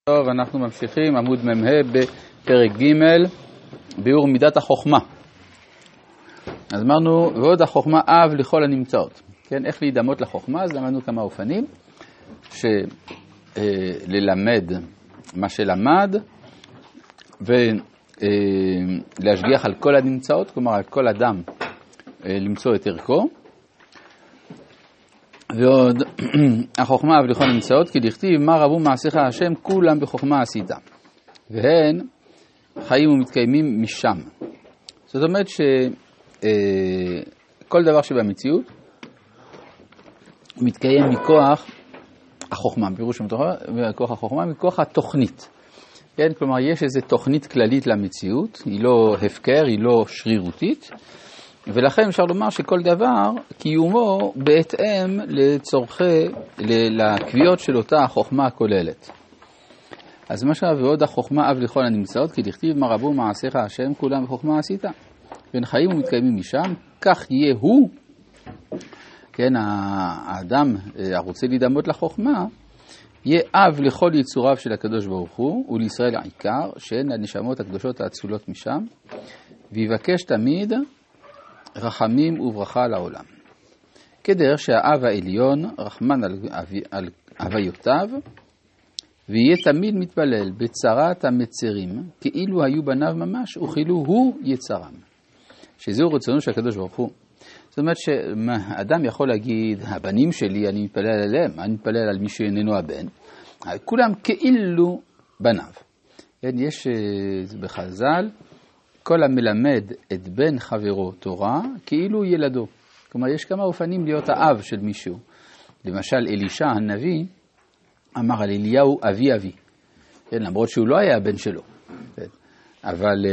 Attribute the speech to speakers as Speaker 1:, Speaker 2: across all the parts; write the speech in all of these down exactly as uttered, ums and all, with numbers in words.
Speaker 1: טוב, אנחנו ממשיכים, עמוד ממ"ה בפרק ג' ביאור מידת החוכמה. אז אמרנו, ועוד החוכמה אב לכל הנמצאות. כן, איך להידמות לחוכמה? אז למדנו כמה אופנים, שללמד מה שלמד, ולהשגיח על כל הנמצאות, כלומר על כל אדם למצוא את ערכו. ועוד, החוכמה אב לכל הנמצאות, כי דכתיב מה רבו מעשיך השם כולם בחוכמה עשיתה. והן חיים ומתקיימים משם. זאת אומרת שכל דבר שבמציאות מתקיים מכוח החוכמה, פירוש מכוח החוכמה, מכוח התוכנית. כן? כלומר, יש איזו תוכנית כללית למציאות, היא לא הפקר, היא לא שרירותית, ולכן אפשר לומר שכל דבר קיומו בהתאם לצורכי, לקביעות של אותה החוכמה הכוללת. אז מה שהיה ועוד החוכמה אב לכל הנמצאות, כי דכתיב מה רבו מעשיך השם כולם בחוכמה עשית. בין חיים ומתקיימים משם, כך יהיה הוא, כן, האדם הרוצה להידמות לחוכמה, יהיה אב לכל יצוריו של הקדוש ברוך הוא, ולישראל העיקר, שהן הנשמות הקדושות האצולות משם, ויבקש תמיד רחמים וברכה לעולם. כדרך שהאב העליון רחמן על, על הוויותיו, ויהיה תמיד מתפלל בצרת המצרים, כאילו היו בניו ממש, וכאילו הוא יצרם. שזהו רצונו של הקדוש ברוך הוא. זאת אומרת שאדם יכול להגיד, הבנים שלי, אני מתפלל עליהם, אני מתפלל על מי שאיננו הבן, כולם כאילו בניו. יש בחז"ל, כל המלמד את בן חברו תורה, כאילו ילדו. כלומר, יש כמה אופנים להיות האב של מישהו. למשל, אלישע הנביא אמר על אליהו אבי אבי. כן, למרות שהוא לא היה הבן שלו. כן. אבל,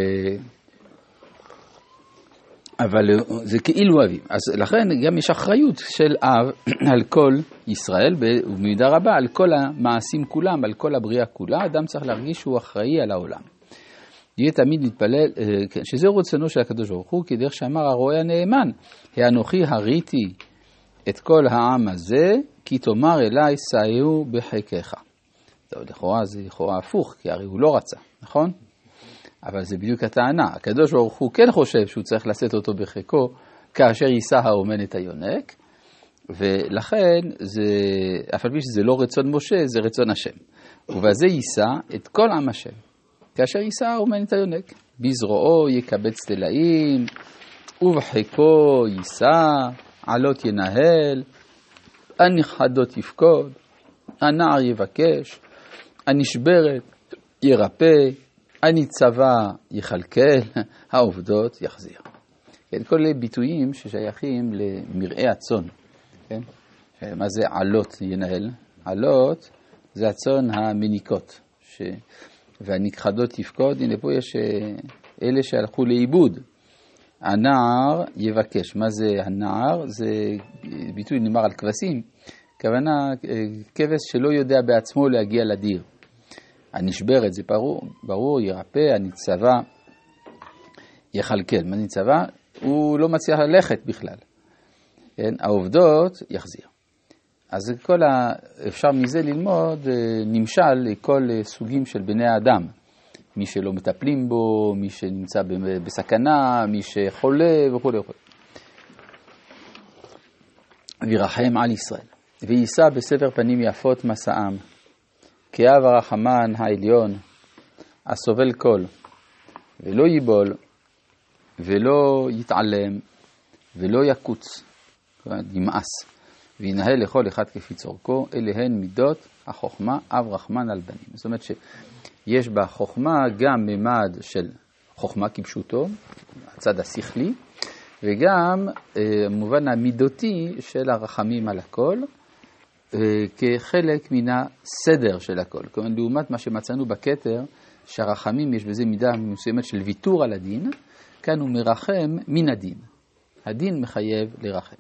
Speaker 1: אבל זה כאילו אבי. אז לכן גם יש אחריות של אב על כל ישראל, ובמידה רבה על כל המעשים כולם, על כל הבריאה כולה. אדם צריך להרגיש שהוא אחראי על העולם. יהיה תמיד להתפלל, שזהו רצונו של הקדוש ברוך הוא, כדרך שאמר הרועה הנאמן, האנוכי הריתי את כל העם הזה, כי תאמר אליי סעהו בחיקך. טוב, לכאורה זה לכאורה הפוך, כי הרי הוא לא רצה, נכון? אבל זה בדיוק הטענה. הקדוש ברוך הוא כן חושב שהוא צריך לשאת אותו בחיקו, כאשר יישא האומן את היונק, ולכן, זה, אף על פי שזה לא רצון משה, זה רצון השם. ובזה יישא את כל עם השם. כאשר יישא האומן את היונק, בזרועו יקבץ תלאים, ובחיקו יישא, עלות ינהל, הנכחדות יפקוד, הנער יבקש, הנשברת ירפא, הניצבה יכלכל, העובדות יחזיר. כן, כל אלה ביטויים ששייכים למראה הצאן. כן? מה זה עלות ינהל? עלות זה הצאן המניקות, ש... והנכחדות יפקוד, הנה פה יש אלה שהלכו לאיבוד. הנער יבקש. מה זה הנער? זה ביטוי נאמר על כבשים. כוונה, כבש שלא יודע בעצמו להגיע לדיר. הנשברת זה ברור, ברור ירפא, הניצבה יכלכל. מה ניצבה? הוא לא מצליח ללכת בכלל. כן? העובדות יחזיר. אז כל ה... אפשר מזה ללמוד נמשל לכל סוגים של בני האדם. מי שלא מטפלים בו, מי שנמצא בסכנה, מי שחולה וכו' וכו'. וירחם על ישראל. ויישא בסבר פנים יפות מסעם. כאב הרחמן העליון, הסובל כל, ולא ייבול, ולא יתעלם, ולא יקוץ, ימאס. וינהל לכל אחד כפי צורכו, אלה הן מידות החוכמה, אב רחמן על בנים. זאת אומרת שיש בה חוכמה גם ממד של חוכמה כפשוטו, הצד השכלי, וגם אה, מובן המידותי של הרחמים על הכל, אה, כחלק מן הסדר של הכל. כלומר, לעומת מה שמצאנו בכתר, שהרחמים יש בזה מידה מסוימת של ויתור על הדין, כאן הוא מרחם מן הדין. הדין מחייב לרחם.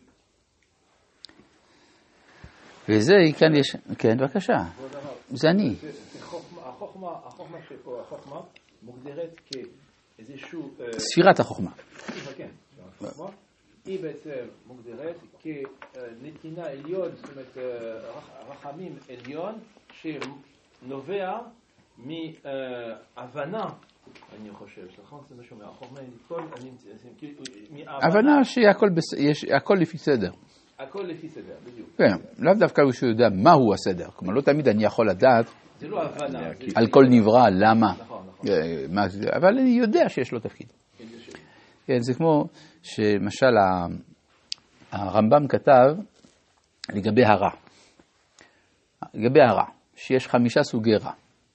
Speaker 1: וזה, כאן יש, כן, בבקשה, זה אני.
Speaker 2: החוכמה, החוכמה שפה, החוכמה מוגדרת כאיזשהו...
Speaker 1: ספירת החוכמה.
Speaker 2: כן, החוכמה היא בעצם מוגדרת כנתינה עליון, זאת אומרת, רחמים עליון, שנובע מהבנה, אני חושב, נכון? זה משהו מהחוכמה, כל
Speaker 1: הבנה שהכל לפי סדר.
Speaker 2: הכל לפי סדר, בדיוק.
Speaker 1: כן, לאו דווקא שהוא יודע מהו הסדר. כלומר, לא תמיד אני יכול לדעת
Speaker 2: זה לא הבנה.
Speaker 1: על כל נברא, למה.
Speaker 2: נכון, נכון.
Speaker 1: אבל אני יודע שיש לו תפקיד. כן, זה כמו שמשל הרמב"ם כתב לגבי הרע. לגבי הרע, שיש חמישה סוגי רע.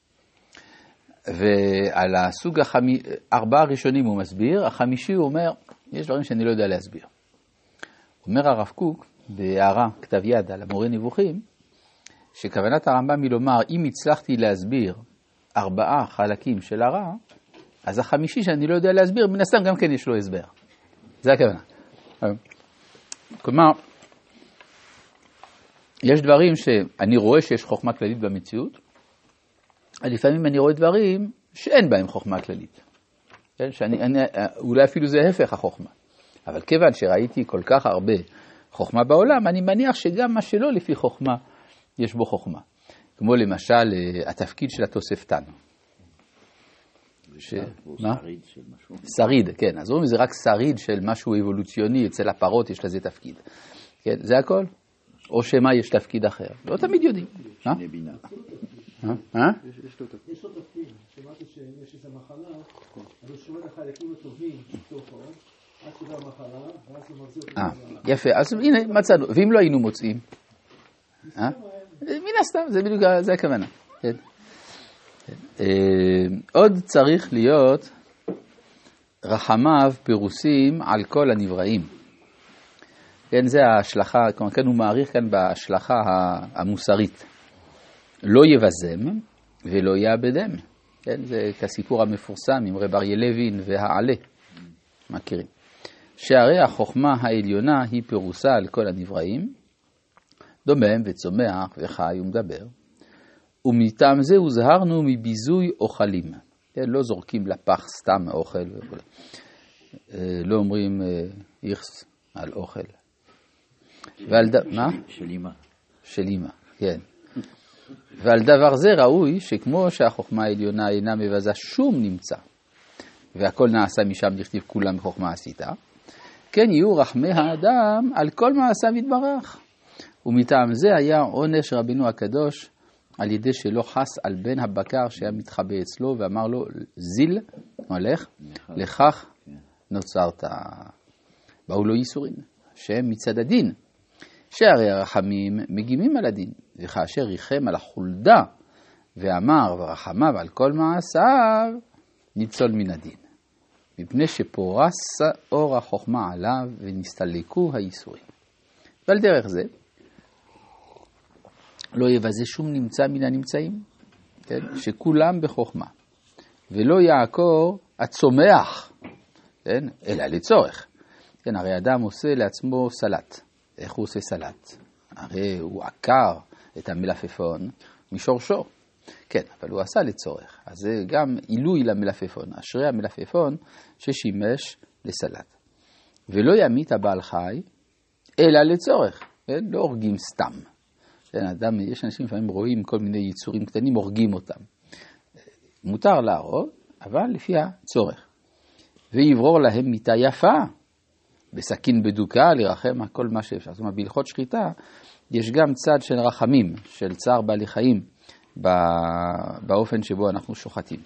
Speaker 1: ועל הסוג החמי... ארבעה הראשונים הוא מסביר, החמישי הוא אומר, יש דברים שאני לא יודע להסביר. אומר הרב קוק, בהערה, כתב יד על המורה נבוכים, שכוונת הרמב"ם היא לומר, אם הצלחתי להסביר ארבעה חלקים של הרע, אז החמישי שאני לא יודע להסביר, מן הסתם גם כן יש לו הסבר. זה הכוונה. כלומר, יש דברים שאני רואה שיש חוכמה כללית במציאות, לפעמים אני רואה דברים שאין בהם חוכמה כללית. כן? שאני, אני, אולי אפילו זה הפך החוכמה. אבל כיוון שראיתי כל כך הרבה חוכמה בעולם, אני מניח שגם מה שלא לפי חוכמה, יש בו חוכמה. כמו למשל, התפקיד של התוספתן. ש... מה? שריד של משהו. שריד, כן. אז אומרים, זה רק שריד של משהו אבולוציוני, אצל הפרות יש לזה תפקיד. כן, זה הכל? או שמה יש תפקיד אחר? לא תמיד יודעים. שני בינה. אה?
Speaker 2: יש לו תפקיד. שמעתי שיש איזו מחלה, אז הוא שומע לחלקים הטובים בתוכו, עד שדה המחלה, ואז הוא מחזיר אותו.
Speaker 1: יפה, אז הנה, מצאנו. ואם לא היינו מוצאים? מן הסתם, זה בדיוק, זה הכוונה. עוד צריך להיות רחמיו פירוסים על כל הנבראים. כן, זה ההשלכה, כלומר, כן, הוא מעריך כאן בהשלכה המוסרית. לא יבזם ולא יאבדם. כן, זה כסיפור המפורסם עם רב אריה לוין והעלה. מכירים. שהרי החוכמה העליונה היא פירוסה על כל הנבראים, דומם וצומח וחי ומדבר, ומטעם זה הוזהרנו מביזוי אוכלים. כן, לא זורקים לפח סתם אוכל וכו'. לא אומרים איכס על אוכל. ועל ד... מה?
Speaker 3: של אמא.
Speaker 1: של אמא, כן. ועל דבר זה ראוי שכמו שהחוכמה העליונה אינה מבזה שום נמצא, והכל נעשה משם לכתיב כולם בחוכמה עשיתה, כן יהיו רחמי האדם על כל מעשה מתברך. ומטעם זה היה עונש רבינו הקדוש, על ידי שלא חס על בן הבקר שהיה מתחבא אצלו, ואמר לו, זיל, הולך, לכך נוצרת. באו לו ייסורים, שהם מצד הדין, שהרי הרחמים מגימים על הדין, וכאשר ריחם על החולדה, ואמר ורחמיו על כל מעשיו, ניצול מן הדין. מפני שפורס אור החוכמה עליו, ונסתלקו הייסורים. ועל דרך זה, לא יבזה שום נמצא מן הנמצאים, כן? שכולם בחוכמה, ולא יעקור הצומח, כן? אלא לצורך. כן, הרי אדם עושה לעצמו סלט. איך הוא עושה סלט? הרי הוא עקר את המלפפון משורשו. כן, אבל הוא עשה לצורך. אז זה גם עילוי למלפפון, אשרי המלפפון ששימש לסלט. ולא ימית הבעל חי, אלא לצורך. כן? לא הורגים סתם. כן, אדם, יש אנשים לפעמים רואים כל מיני יצורים קטנים, הורגים אותם. מותר להרוג, אבל לפי הצורך. ויברור להם מיטה יפה, בסכין בדוקה, לרחם על כל מה שאפשר. זאת אומרת, בהלכות שחיטה, יש גם צד של רחמים, של צער בעלי חיים, באופן שבו אנחנו שוחטים.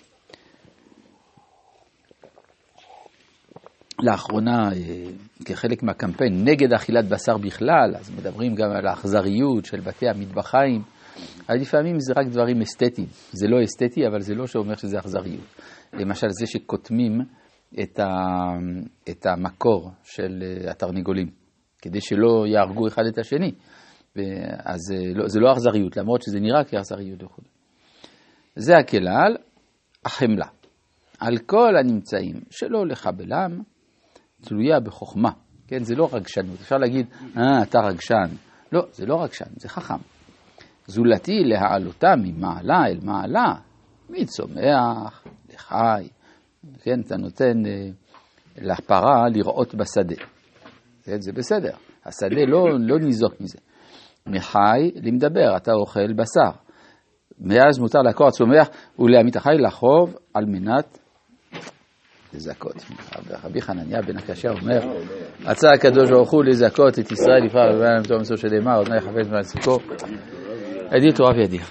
Speaker 1: לאחרונה, כחלק מהקמפיין נגד אכילת בשר בכלל, אז מדברים גם על האכזריות של בתי המטבחיים. אז לפעמים זה רק דברים אסתטיים. זה לא אסתטי, אבל זה לא שאומר שזה אכזריות. למשל, זה שקוטמים את, ה... את המקור של התרנגולים, כדי שלא יהרגו אחד את השני. אז זה לא אכזריות, למרות שזה נראה כאכזריות. זה הכלל, החמלה. על כל הנמצאים שלא לחבלם, תלויה בחוכמה. כן, זה לא רגשנות. אפשר להגיד, אה, אתה רגשן. לא, זה לא רגשן, זה חכם. זולתי להעלותה ממעלה אל מעלה, מצומח, לחי. כן, אתה נותן אה, לפרה לראות בשדה. כן, זה בסדר. השדה לא, לא ניזוק מזה. מחי למדבר, אתה אוכל בשר. מאז מותר לעקור הצומח ולהמית החי לחוב על מנת לזכות. רבי חנניה בן הקשיא אומר, רצה הקדוש ברוך הוא לזכות את ישראל לפעמים ובעולם תום מסור שנאמר, עוד נאי חפץ מעסיקו, עדי תורה וידיר.